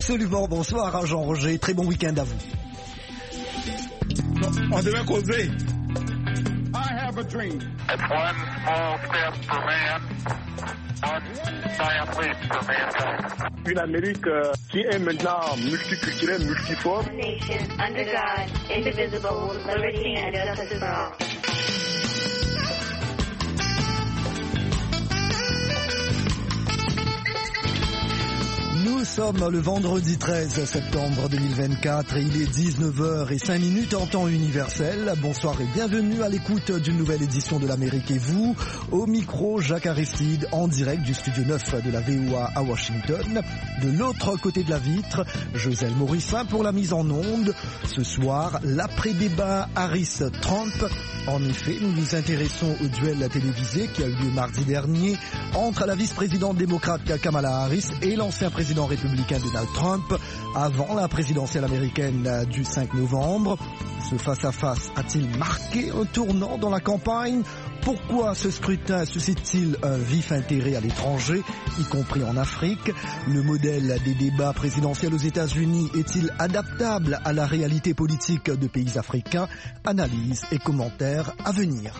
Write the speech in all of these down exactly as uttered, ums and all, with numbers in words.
Absolument, bonsoir Jean-Roger, très bon week-end à vous. On devait causer. I have a dream. It's one small step for man, one giant leap for mankind. Une Amérique euh, qui est maintenant multiculturelle, multiforme. Nation under God, indivisible, with liberty and justice for all. Nous sommes le vendredi treize septembre deux mille vingt-quatre et il est dix-neuf heures zéro cinq en temps universel. Bonsoir et bienvenue à l'écoute d'une nouvelle édition de l'Amérique et vous. Au micro, Jacques Aristide en direct du studio neuf de la V O A à Washington. De l'autre côté de la vitre, Joselle Morissin pour la mise en onde. Ce soir, l'après-débat Harris-Trump. En effet, nous nous intéressons au duel télévisé qui a eu lieu mardi dernier entre la vice-présidente démocrate Kamala Harris et l'ancien président républicain Donald Trump avant la présidentielle américaine du cinq novembre. Ce face-à-face a-t-il marqué un tournant dans la campagne ? Pourquoi ce scrutin suscite-t-il un vif intérêt à l'étranger, y compris en Afrique ? Le modèle des débats présidentiels aux États-Unis est-il adaptable à la réalité politique de pays africains ? Analyse et commentaires à venir.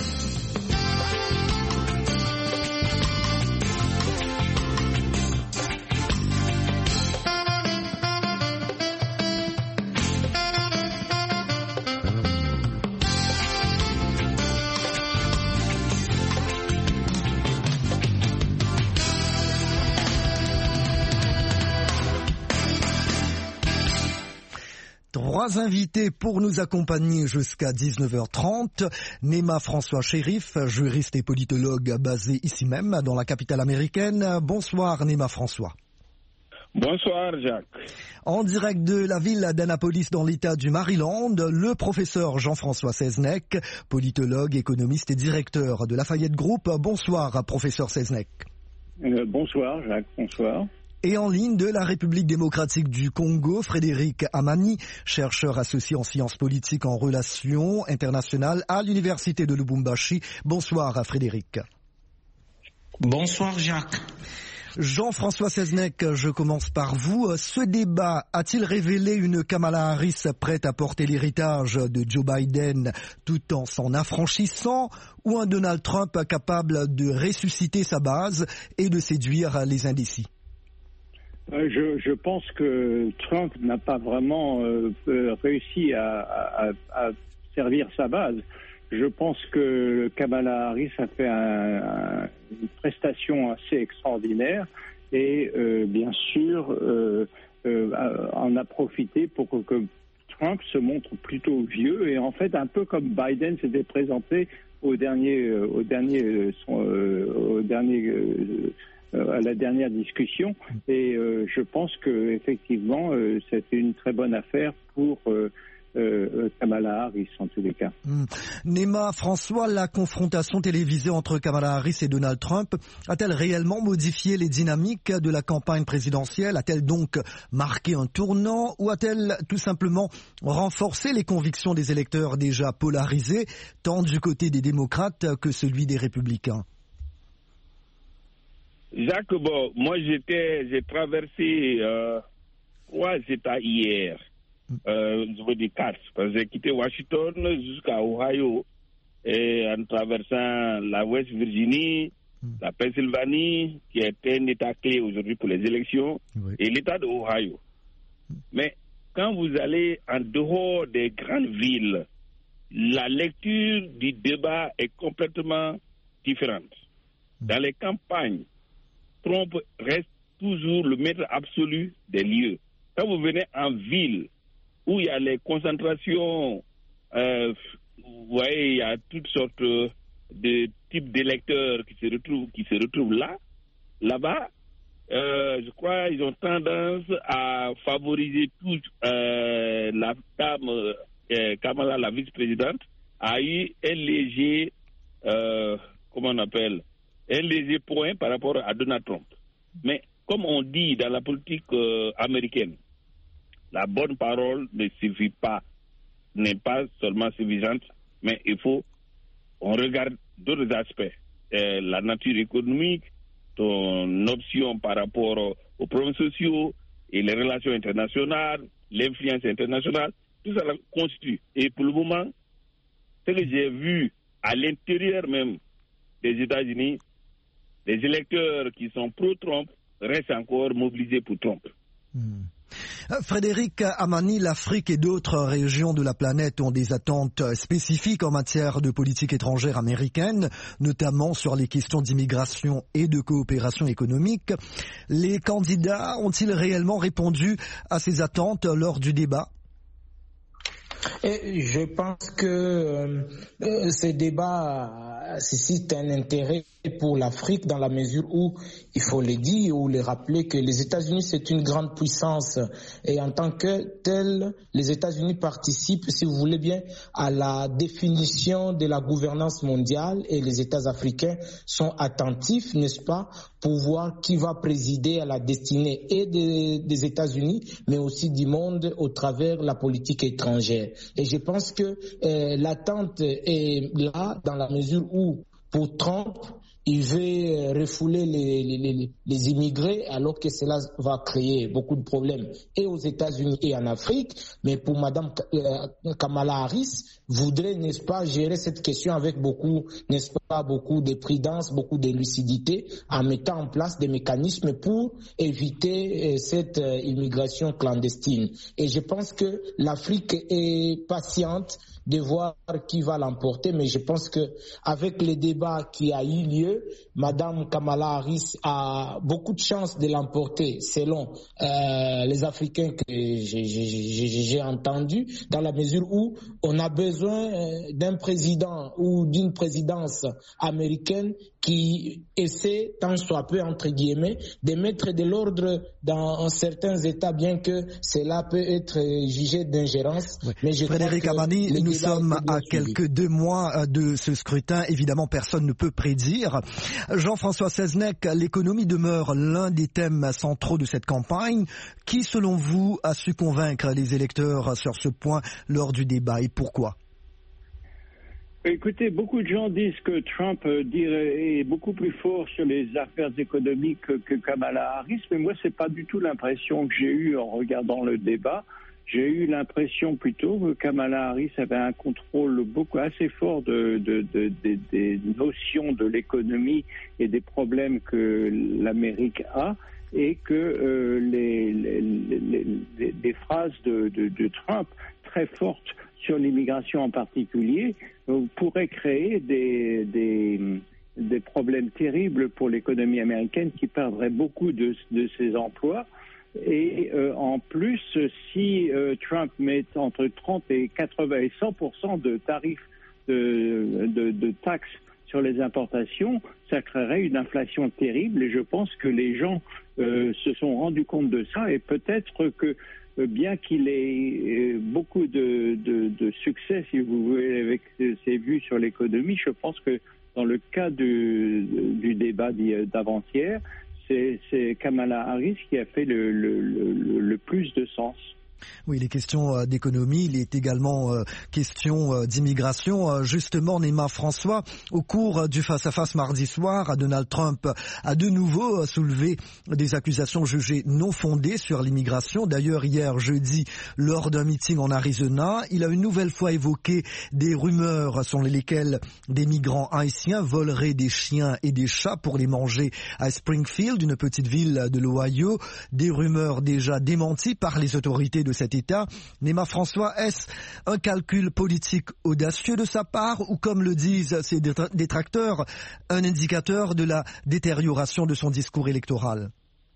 Trois invités pour nous accompagner jusqu'à dix-neuf heures trente. Néma François Chérif, juriste et politologue basé ici même dans la capitale américaine. Bonsoir Néma François. Bonsoir Jacques. En direct de la ville d'Annapolis dans l'État du Maryland, le professeur Jean-François Seznec, politologue, économiste et directeur de Lafayette Group. Bonsoir professeur Seznec. Euh, bonsoir Jacques, bonsoir. Et en ligne de la République démocratique du Congo, Frédéric Amani, chercheur associé en sciences politiques en relations internationales à l'Université de Lubumbashi. Bonsoir Frédéric. Bonsoir Jacques. Jean-François Seznec, je commence par vous. Ce débat a-t-il révélé une Kamala Harris prête à porter l'héritage de Joe Biden tout en s'en affranchissant, ou un Donald Trump capable de ressusciter sa base et de séduire les indécis ? Je, je pense que Trump n'a pas vraiment euh, réussi à, à, à servir sa base. Je pense que Kamala Harris a fait un, un, une prestation assez extraordinaire et euh, bien sûr euh, euh, en a profité pour que, que Trump se montre plutôt vieux et en fait un peu comme Biden s'était présenté au dernier, au dernier, son, euh, au dernier euh, à la dernière discussion et euh, je pense que effectivement euh, c'était une très bonne affaire pour euh, euh, Kamala Harris en tous les cas. Mmh. Néma François, la confrontation télévisée entre Kamala Harris et Donald Trump a-t-elle réellement modifié les dynamiques de la campagne présidentielle ? A-t-elle donc marqué un tournant ou a-t-elle tout simplement renforcé les convictions des électeurs déjà polarisés tant du côté des démocrates que celui des républicains ? Jacques, bon, moi j'étais, j'ai traversé euh, trois États hier, euh, je veux dire quatre, parce que j'ai quitté Washington jusqu'à Ohio, et en traversant la West Virginie, la Pennsylvanie, qui est un État clé aujourd'hui pour les élections, oui, et l'État de Ohio. Mais quand vous allez en dehors des grandes villes, la lecture du débat est complètement différente. Dans les campagnes, Trump reste toujours le maître absolu des lieux. Quand vous venez en ville, où il y a les concentrations, euh, vous voyez, il y a toutes sortes de types d'électeurs qui se retrouvent, qui se retrouvent là, là-bas, euh, je crois qu'ils ont tendance à favoriser tout. Euh, la dame euh, Kamala, la vice-présidente, a eu un léger, euh, comment on appelle, un léger point par rapport à Donald Trump. Mais comme on dit dans la politique euh, américaine, la bonne parole ne suffit pas, n'est pas seulement suffisante, mais il faut, on regarde d'autres aspects, euh, la nature économique, ton option par rapport aux problèmes sociaux, et les relations internationales, l'influence internationale, tout ça constitue. Et pour le moment, ce que j'ai vu à l'intérieur même des États-Unis, les électeurs qui sont pro-Trump restent encore mobilisés pour Trump. Hmm. Frédéric Amani, l'Afrique et d'autres régions de la planète ont des attentes spécifiques en matière de politique étrangère américaine, notamment sur les questions d'immigration et de coopération économique. Les candidats ont-ils réellement répondu à ces attentes lors du débat ? Et je pense que euh, ce débat suscite un intérêt pour l'Afrique dans la mesure où, il faut le dire ou le rappeler, que les États-Unis c'est une grande puissance et en tant que tel, les États-Unis participent, si vous voulez bien, à la définition de la gouvernance mondiale et les États africains sont attentifs, n'est-ce pas, pour voir qui va présider à la destinée et des, des États-Unis, mais aussi du monde au travers de la politique étrangère. Et je pense que euh, l'attente est là dans la mesure où, pour Trump, il veut refouler les, les, les, les immigrés alors que cela va créer beaucoup de problèmes et aux États-Unis et en Afrique. Mais pour Mme Kamala Harris, voudrait, n'est-ce pas, gérer cette question avec beaucoup, n'est-ce pas, beaucoup de prudence, beaucoup de lucidité, en mettant en place des mécanismes pour éviter cette immigration clandestine. Et je pense que l'Afrique est patiente de voir qui va l'emporter, mais je pense que avec le débat qui a eu lieu, Madame Kamala Harris a beaucoup de chances de l'emporter, selon euh, les Africains que j'ai, j'ai, j'ai entendu, dans la mesure où on a besoin d'un président ou d'une présidence américaine qui essaie, tant soit peu entre guillemets, de mettre de l'ordre dans certains États, bien que cela peut être jugé d'ingérence. Oui. Mais je Frédéric Amani, nous sommes à quelques deux mois de ce scrutin. Évidemment, personne ne peut prédire. Jean-François Seznec, l'économie demeure l'un des thèmes centraux de cette campagne. Qui, selon vous, a su convaincre les électeurs sur ce point lors du débat et pourquoi ? Écoutez, beaucoup de gens disent que Trump est beaucoup plus fort sur les affaires économiques que Kamala Harris, mais moi, c'est pas du tout l'impression que j'ai eue en regardant le débat. J'ai eu l'impression plutôt que Kamala Harris avait un contrôle beaucoup assez fort de, de, de, de, des notions de l'économie et des problèmes que l'Amérique a, et que euh, les, les, les, les, les phrases de, de, de Trump très fortes sur l'immigration en particulier euh, pourraient créer des, des, des problèmes terribles pour l'économie américaine qui perdrait beaucoup de, de ses emplois. Et euh, en plus, si euh, Trump met entre trente et quatre-vingts et cent pour cent de tarifs de, de, de taxes sur les importations, ça créerait une inflation terrible. Et je pense que les gens euh, se sont rendus compte de ça. Et peut-être que, euh, bien qu'il ait euh, beaucoup de, de, de succès, si vous voulez, avec ses vues sur l'économie, je pense que dans le cas du, du débat d'avant-hier, C'est, c'est Kamala Harris qui a fait le, le, le, le plus de sens. Oui, les questions d'économie, il est également euh, question euh, d'immigration. Euh, justement, Néma François, au cours du face-à-face mardi soir, Donald Trump a de nouveau euh, soulevé des accusations jugées non fondées sur l'immigration. D'ailleurs, hier jeudi, lors d'un meeting en Arizona, il a une nouvelle fois évoqué des rumeurs selon lesquelles des migrants haïtiens voleraient des chiens et des chats pour les manger à Springfield, une petite ville de l'Ohio. Des rumeurs déjà démenties par les autorités de cet État. Néma François, est-ce un calcul politique audacieux de sa part ou, comme le disent ses détracteurs, un indicateur de la détérioration de son discours électoral?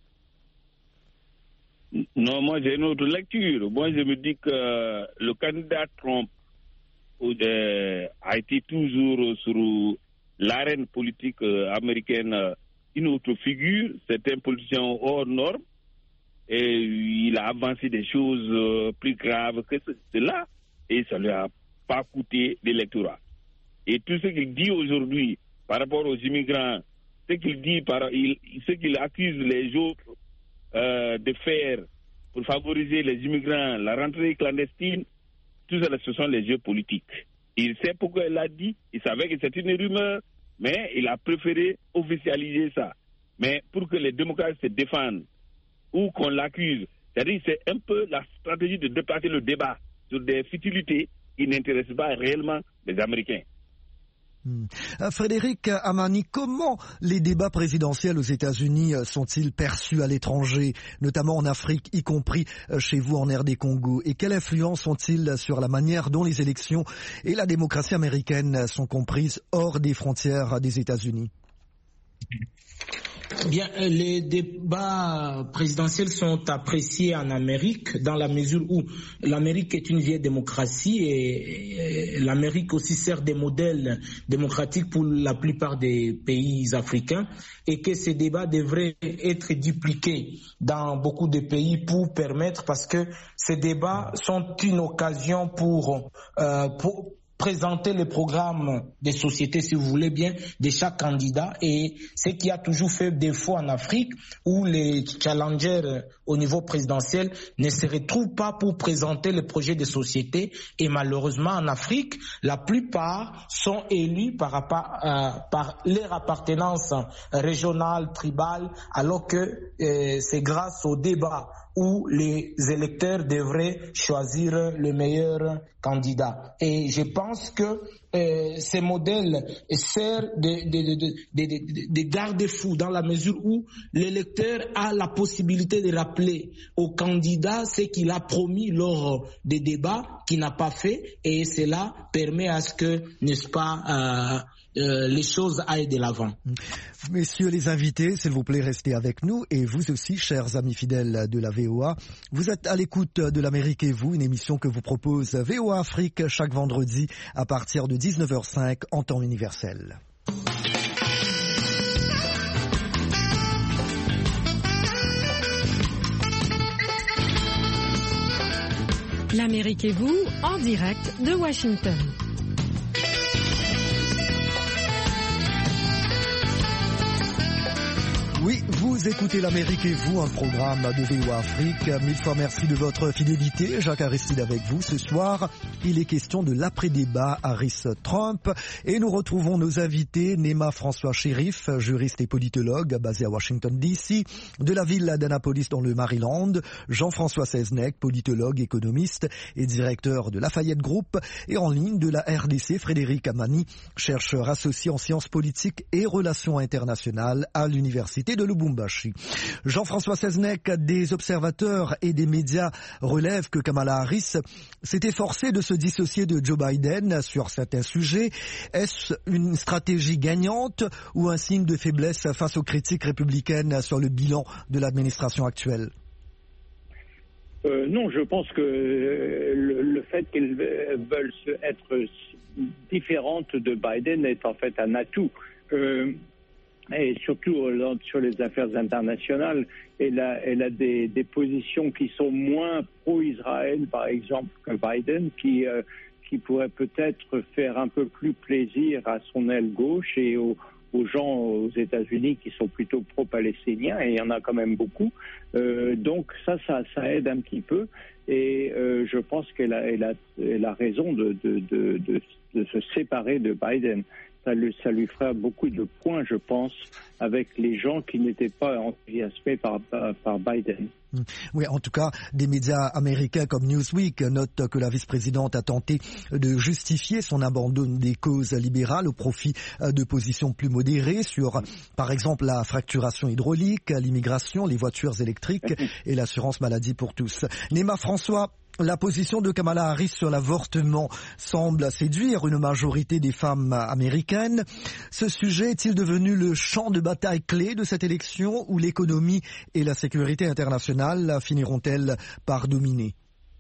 Non, moi j'ai une autre lecture. Moi je me dis que le candidat Trump a été toujours sur l'arène politique américaine une autre figure. C'est un politicien hors norme. Et il a avancé des choses euh, plus graves que cela, et ça ne lui a pas coûté l'électorat. Et tout ce qu'il dit aujourd'hui par rapport aux immigrants, ce qu'il dit, par, il, ce qu'il accuse les autres euh, de faire pour favoriser les immigrants, la rentrée clandestine, tout ça, ce sont les jeux politiques. Il sait pourquoi il l'a dit, il savait que c'est une rumeur, mais il a préféré officialiser ça. Mais pour que les démocrates se défendent, ou qu'on l'accuse C'est-à-dire c'est un peu la stratégie de déplacer le débat sur des futilités qui n'intéressent pas réellement les Américains. Hmm. Frédéric Amani, comment les débats présidentiels aux États-Unis sont-ils perçus à l'étranger, notamment en Afrique, y compris chez vous en R D Congo, et quelle influence ont-ils sur la manière dont les élections et la démocratie américaine sont comprises hors des frontières des États-Unis? Bien, les débats présidentiels sont appréciés en Amérique dans la mesure où l'Amérique est une vieille démocratie et l'Amérique aussi sert des modèles démocratiques pour la plupart des pays africains et que ces débats devraient être dupliqués dans beaucoup de pays pour permettre, parce que ces débats sont une occasion pour, euh, pour présenter le programme des sociétés, si vous voulez bien, de chaque candidat. Et ce qui a toujours fait défaut en Afrique, où les challengers au niveau présidentiel ne se retrouvent pas pour présenter le projet de société. Et malheureusement, en Afrique, la plupart sont élus par, rapport, euh, par leur appartenance régionale, tribale, alors que euh, c'est grâce au débat où les électeurs devraient choisir le meilleur candidat. Et je pense que euh, ces modèles servent de, de, de, de, de, de garde-fous dans la mesure où l'électeur a la possibilité de rappeler au candidat ce qu'il a promis lors des débats qu'il n'a pas fait, et cela permet à ce que, n'est-ce pas, euh, Euh, les choses aillent de l'avant. Messieurs les invités, s'il vous plaît, restez avec nous, et vous aussi, chers amis fidèles de la V O A. Vous êtes à l'écoute de l'Amérique et vous, une émission que vous propose V O A Afrique chaque vendredi à partir de dix-neuf heures cinq en temps universel. L'Amérique et vous, en direct de Washington. Oui, vous écoutez l'Amérique et vous, un programme de V O A Afrique. Mille fois merci de votre fidélité. Jacques Aristide avec vous. Ce soir, il est question de l'après-débat Harris-Trump. Et nous retrouvons nos invités, Nema François Chérif, juriste et politologue basé à Washington D C, de la ville d'Annapolis dans le Maryland, Jean-François Seznec, politologue, économiste et directeur de Lafayette Group, et en ligne de la R D C, Frédéric Amani, chercheur associé en sciences politiques et relations internationales à l'université de Lubumbashi. Jean-François Seznec, des observateurs et des médias relèvent que Kamala Harris s'est efforcée de se dissocier de Joe Biden sur certains sujets. Est-ce une stratégie gagnante ou un signe de faiblesse face aux critiques républicaines sur le bilan de l'administration actuelle? Euh, non, je pense que euh, le, le fait qu'elles veulent être différentes de Biden est en fait un atout. Euh, et surtout sur les affaires internationales, elle a, elle a des, des positions qui sont moins pro-Israël, par exemple, que Biden, qui, euh, qui pourrait peut-être faire un peu plus plaisir à son aile gauche et aux, aux gens aux États-Unis qui sont plutôt pro-palestiniens, et il y en a quand même beaucoup. Euh, donc ça, ça, ça aide un petit peu, et euh, je pense qu'elle a, elle a, elle a raison de, de, de, de, de se séparer de Biden. Ça lui, ça lui fera beaucoup de points, je pense, avec les gens qui n'étaient pas enthousiasmés par, par, par Biden. Oui, en tout cas, des médias américains comme Newsweek notent que la vice-présidente a tenté de justifier son abandon des causes libérales au profit de positions plus modérées sur, par exemple, la fracturation hydraulique, l'immigration, les voitures électriques et l'assurance maladie pour tous. Nema François, la position de Kamala Harris sur l'avortement semble séduire une majorité des femmes américaines. Ce sujet est-il devenu le champ de bataille clé de cette élection, où l'économie et la sécurité internationale finiront-elles par dominer?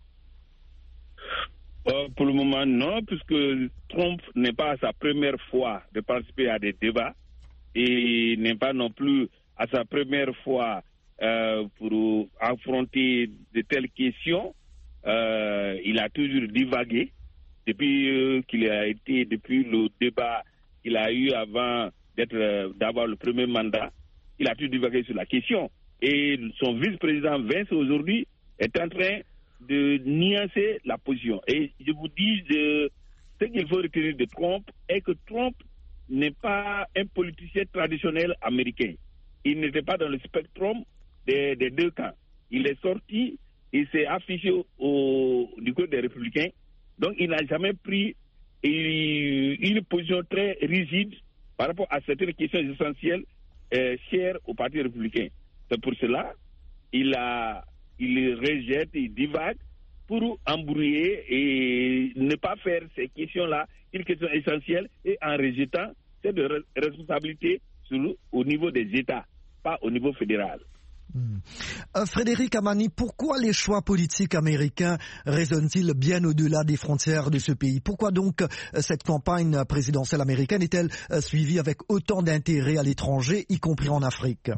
euh, Pour le moment, non, puisque Trump n'est pas à sa première fois de participer à des débats et n'est pas non plus à sa première fois euh, pour affronter de telles questions. Euh, il a toujours divagué depuis euh, qu'il a été, depuis le débat qu'il a eu avant d'être, euh, d'avoir le premier mandat. Il a toujours divagué sur la question. Et son vice-président Vince aujourd'hui est en train de nuancer la position. Et je vous dis, de, ce qu'il faut retenir de Trump est que Trump n'est pas un politicien traditionnel américain. Il n'était pas dans le spectrum des, des deux camps. il est sorti, il s'est affiché au, au, du côté des Républicains. Donc, il n'a jamais pris une, une position très rigide par rapport à certaines questions essentielles euh, chères au Parti républicain. C'est pour cela qu'il a, il rejette, il divague pour embrouiller et ne pas faire ces questions-là une question essentielle et en rejetant cette responsabilité sur, au niveau des États, pas au niveau fédéral. Mmh. Euh, Frédéric Amani, pourquoi les choix politiques américains résonnent-ils bien au-delà des frontières de ce pays? Pourquoi donc euh, cette campagne présidentielle américaine est-elle euh, suivie avec autant d'intérêt à l'étranger, y compris en Afrique?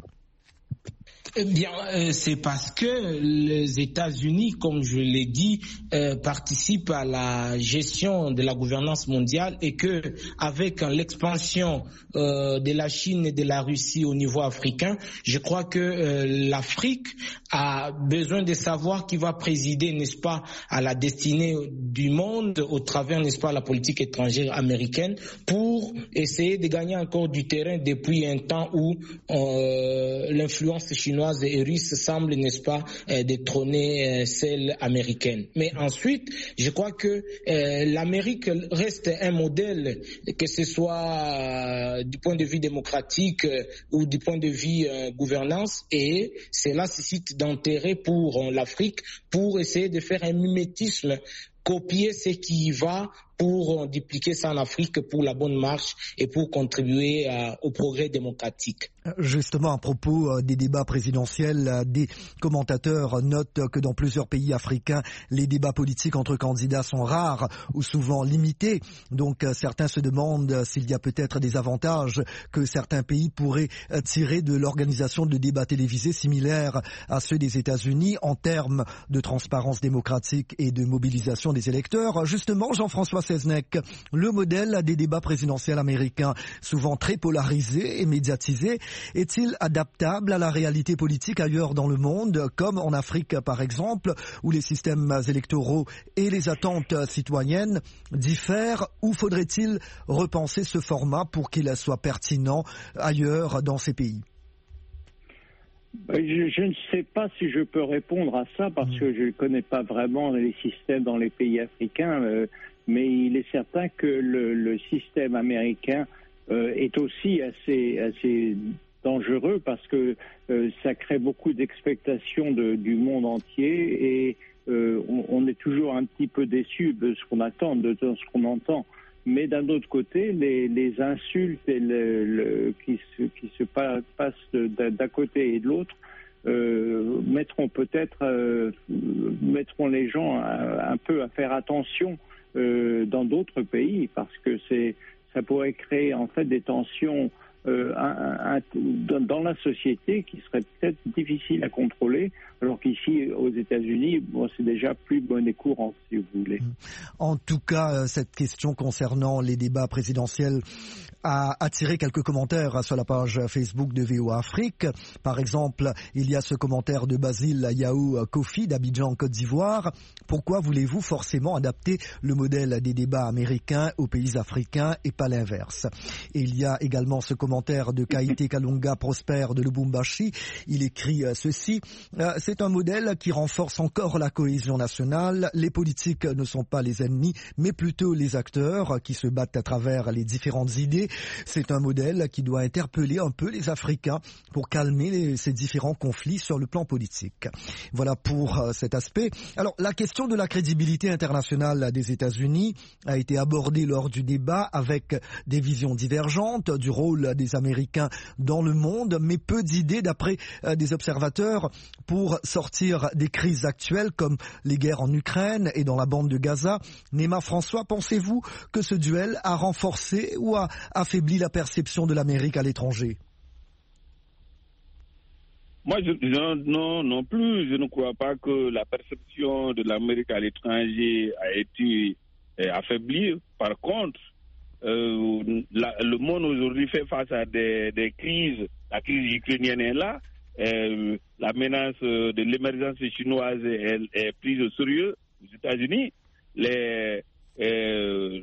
Eh bien, euh, c'est parce que les États-Unis, comme je l'ai dit, euh, participent à la gestion de la gouvernance mondiale et que, avec euh, l'expansion euh, de la Chine et de la Russie au niveau africain, je crois que euh, l'Afrique a besoin de savoir qui va présider, n'est-ce pas, à la destinée du monde au travers, n'est-ce pas, la politique étrangère américaine pour essayer de gagner encore du terrain depuis un temps où euh, l'influence chinoise et russe semble, n'est-ce pas, euh, détrôner euh, celle américaine. Mais ensuite, je crois que euh, l'Amérique reste un modèle, que ce soit euh, du point de vue démocratique euh, ou du point de vue euh, gouvernance, et cela suscite d'intérêt pour euh, l'Afrique pour essayer de faire un mimétisme, copier ce qui y va pour dupliquer ça en Afrique pour la bonne marche et pour contribuer euh, au progrès démocratique. Justement, à propos euh, des débats présidentiels, euh, des commentateurs notent que dans plusieurs pays africains, les débats politiques entre candidats sont rares ou souvent limités. Donc euh, certains se demandent s'il y a peut-être des avantages que certains pays pourraient euh, tirer de l'organisation de débats télévisés similaires à ceux des États-Unis en termes de transparence démocratique et de mobilisation des électeurs. Justement, Jean-François Seznec, le modèle des débats présidentiels américains, souvent très polarisés et médiatisés, est-il adaptable à la réalité politique ailleurs dans le monde, comme en Afrique par exemple, où les systèmes électoraux et les attentes citoyennes diffèrent, ou faudrait-il repenser ce format pour qu'il soit pertinent ailleurs dans ces pays? Je, je ne sais pas si je peux répondre à ça parce que je ne connais pas vraiment les systèmes dans les pays africains, euh, mais il est certain que le, le système américain euh, est aussi assez, assez dangereux parce que euh, ça crée beaucoup d'expectations de, du monde entier et euh, on, on est toujours un petit peu déçu de ce qu'on attend, de, de ce qu'on entend. Mais d'un autre côté, les, les insultes et le, le, qui, se, qui se passent d'un côté et de l'autre euh, mettront peut-être euh, mettront les gens un, un peu à faire attention euh, dans d'autres pays parce que c'est ça pourrait créer en fait des tensions euh, un, un, dans la société qui seraient peut-être difficiles à contrôler, alors qu'ici aux États-Unis, bon, c'est déjà plus monnaie courante, si vous voulez. En tout cas, cette question concernant les débats présidentiels a attiré quelques commentaires sur la page Facebook de V O A Afrique. Par exemple, il y a ce commentaire de Basile Yaou Kofi d'Abidjan, Côte d'Ivoire. Pourquoi voulez-vous forcément adapter le modèle des débats américains aux pays africains et pas l'inverse? Et il y a également ce commentaire de Kaïté Kalunga Prosper de Lubumbashi. Il écrit ceci: c'est un modèle qui renforce encore la cohésion nationale. Les politiques ne sont pas les ennemis, mais plutôt les acteurs qui se battent à travers les différentes idées. C'est un modèle qui doit interpeller un peu les Africains pour calmer les, ces différents conflits sur le plan politique. Voilà pour euh, cet aspect. Alors, la question de la crédibilité internationale des États-Unis a été abordée lors du débat avec des visions divergentes du rôle des Américains dans le monde, mais peu d'idées d'après euh, des observateurs pour sortir des crises actuelles comme les guerres en Ukraine et dans la bande de Gaza. Néma François, pensez-vous que ce duel a renforcé ou a affaibli la perception de l'Amérique à l'étranger? Moi, je, je, non, non plus. Je ne crois pas que la perception de l'Amérique à l'étranger a été euh, affaiblie. Par contre, euh, la, le monde aujourd'hui fait face à des, des crises. La crise ukrainienne est là. Euh, la menace de l'émergence chinoise elle, est prise au sérieux aux États-Unis. Les, euh,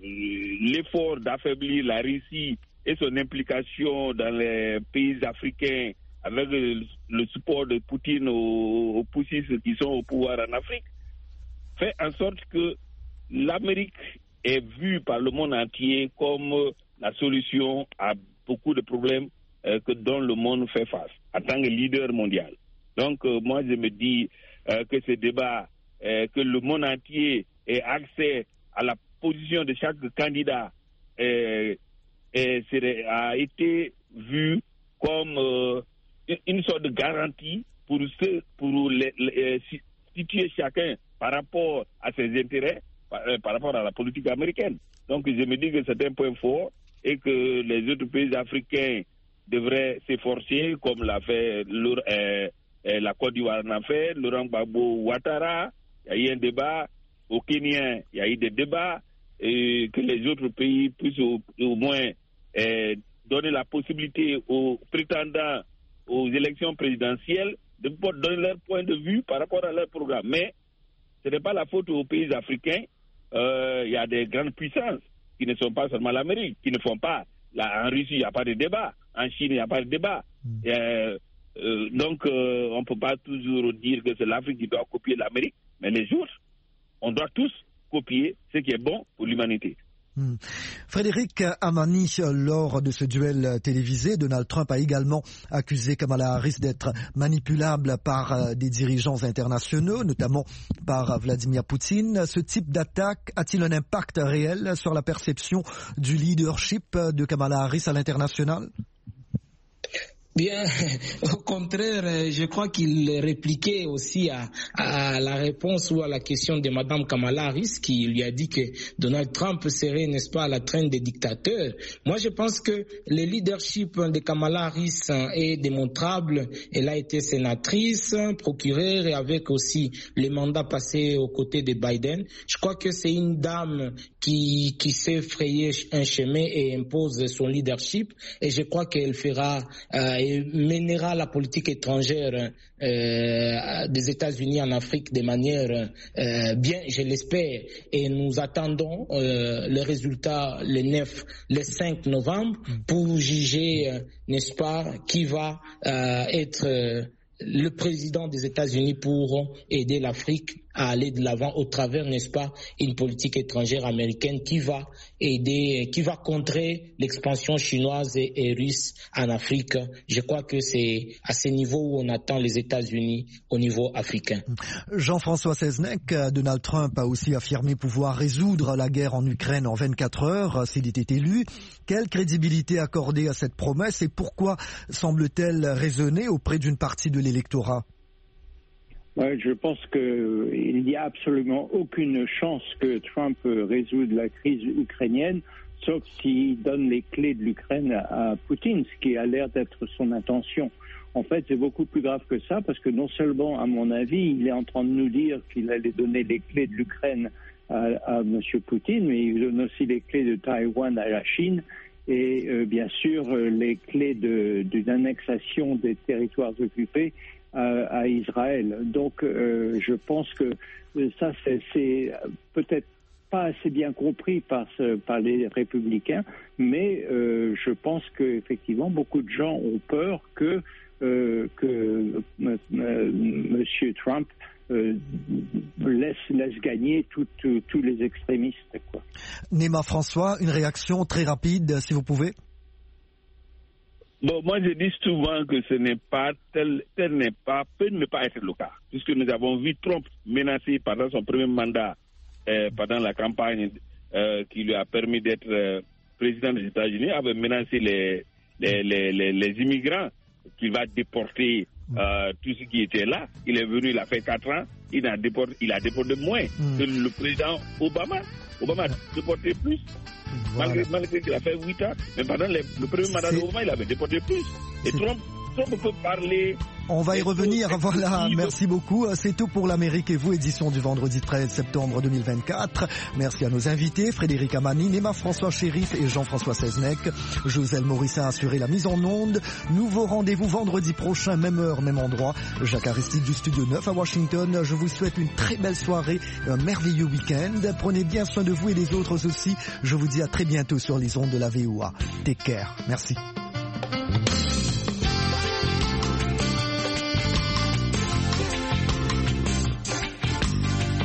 l'effort d'affaiblir la Russie et son implication dans les pays africains avec le, le support de Poutine aux, aux poussistes qui sont au pouvoir en Afrique, fait en sorte que l'Amérique est vue par le monde entier comme la solution à beaucoup de problèmes euh, que dont le monde fait face en tant que leader mondial. Donc euh, moi je me dis euh, que ce débat, euh, que le monde entier ait accès à la position de chaque candidat euh, et serait, a été vu comme euh, une sorte de garantie pour, ce, pour les, les, situer chacun par rapport à ses intérêts, par, euh, par rapport à la politique américaine. Donc je me dis que c'est un point fort et que les autres pays africains devraient s'efforcer, comme l'a fait le, euh, euh, la Côte d'Ivoire en a fait, Laurent Gbagbo Ouattara, il y a eu un débat, au Kenya, il y a eu des débats, et que les autres pays puissent au, au moins euh, donner la possibilité aux prétendants aux élections présidentielles de donner leur point de vue par rapport à leur programme. Mais ce n'est pas la faute aux pays africains. Euh, il y a des grandes puissances qui ne sont pas seulement l'Amérique, qui ne font pas. Là, en Russie, il n'y a pas de débat. En Chine, il n'y a pas de débat. Mm. Euh, euh, donc, euh, on ne peut pas toujours dire que c'est l'Afrique qui doit copier l'Amérique, mais les autres, on doit tous copier ce qui est bon pour l'humanité. Hmm. Frédéric Amani, lors de ce duel télévisé, Donald Trump a également accusé Kamala Harris d'être manipulable par des dirigeants internationaux, notamment par Vladimir Poutine. Ce type d'attaque a-t-il un impact réel sur la perception du leadership de Kamala Harris à l'international ? Bien, au contraire, je crois qu'il répliquait aussi à, à la réponse ou à la question de Madame Kamala Harris, qui lui a dit que Donald Trump serait, n'est-ce pas, à la traîne des dictateurs. Moi, je pense que le leadership de Kamala Harris est démontrable. Elle a été sénatrice, procureure, et avec aussi les mandats passés aux côtés de Biden. Je crois que c'est une dame qui, qui sait frayer un chemin et impose son leadership. Et je crois qu'elle fera euh, et mènera la politique étrangère euh, des États-Unis en Afrique de manière euh, bien, je l'espère. Et nous attendons euh, le résultat le neuf, le cinq novembre pour juger, euh, n'est-ce pas, qui va euh, être euh, le président des États-Unis pour aider l'Afrique à aller de l'avant au travers, n'est-ce pas, une politique étrangère américaine qui va aider, qui va contrer l'expansion chinoise et, et russe en Afrique. Je crois que c'est à ce niveau où on attend les États-Unis au niveau africain. Jean-François Seznec, Donald Trump a aussi affirmé pouvoir résoudre la guerre en Ukraine en vingt-quatre heures s'il était élu. Quelle crédibilité accorder à cette promesse et pourquoi semble-t-elle résonner auprès d'une partie de l'électorat ? Ouais, je pense qu'il n'y a absolument aucune chance que Trump résoudre la crise ukrainienne, sauf s'il donne les clés de l'Ukraine à Poutine, ce qui a l'air d'être son intention. En fait, c'est beaucoup plus grave que ça, parce que non seulement, à mon avis, il est en train de nous dire qu'il allait donner les clés de l'Ukraine à, à M. Poutine, mais il donne aussi les clés de Taïwan à la Chine, et euh, bien sûr euh, les clés de, d'une annexation des territoires occupés à Israël. Donc euh, je pense que ça c'est, c'est peut-être pas assez bien compris par, ce, par les républicains, mais euh, je pense qu'effectivement beaucoup de gens ont peur que, euh, que euh, M. Trump euh, laisse, laisse gagner tous les extrémistes, quoi. Néma François, une réaction très rapide si vous pouvez. Bon, moi je dis souvent que ce n'est pas tel, tel n'est pas, peut ne pas être le cas, puisque nous avons vu Trump menacé pendant son premier mandat, euh, pendant la campagne euh, qui lui a permis d'être euh, président des États-Unis, avait menacé les, les, les, les, les immigrants qu'il va déporter euh, tout ce qui était là. Il est venu, il a fait quatre ans, il a déporté, il a déporté moins mm. que le président Obama. Obama a déporté plus. Voilà. Malgré, malgré qu'il a fait huit ans, mais pendant les, le premier mandat d'Obama, il avait déporté plus. Et Trump, Trump peut parler. On va y revenir, voilà, merci beaucoup. C'est tout pour l'Amérique et vous, édition du vendredi treize septembre deux mille vingt-quatre. Merci à nos invités, Frédéric Amani, Néma François Chérif et Jean-François Seznec. Joselle Morissin a assuré la mise en onde. Nouveau rendez-vous vendredi prochain, même heure, même endroit. Jacques Aristide du Studio neuf à Washington. Je vous souhaite une très belle soirée, un merveilleux week-end. Prenez bien soin de vous et des autres aussi. Je vous dis à très bientôt sur les ondes de la V O A. Take care. Merci.